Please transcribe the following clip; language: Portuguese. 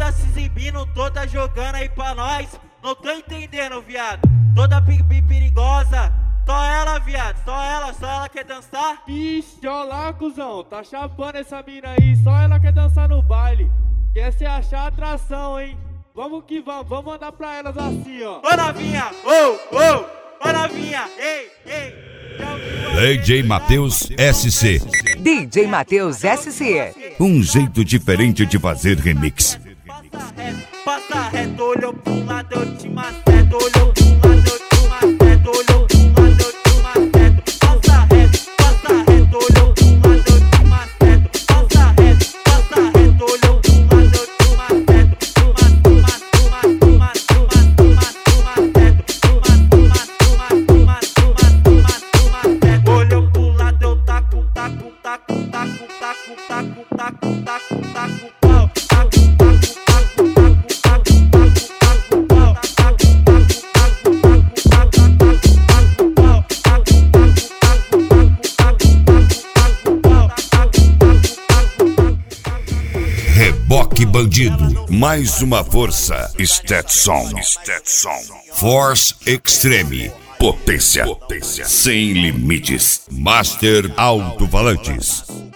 toda se exibindo, toda jogando aí pra nós. Não tô entendendo, viado. Toda perigosa. Só ela, viado, só ela quer dançar? Ixi, ó lá, cuzão, tá chapando essa mina aí, só ela quer dançar no baile. Quer se achar atração, hein? Vamos que vamos mandar pra elas assim, ó. Ô novinha, ô novinha, ei. DJ Matheus SC. DJ Matheus SC. Um jeito diferente de fazer remix. Passa reto, olhou pro lado, eu te maceto, olhou pro lado, eu te maceto, olhou pro lado, eu te maceto. Passa reto, olhou pro lado, eu te maceto. Passa reto, olhou pro lado, eu te maceto. Olhou pro lado, eu taco, taco, taco, taco, taco, taco, taco, taco, taco, pau. Reboque Bandido, mais uma força. Stetson. Force Extreme. Potência sem limites. Master Alto-Falantes.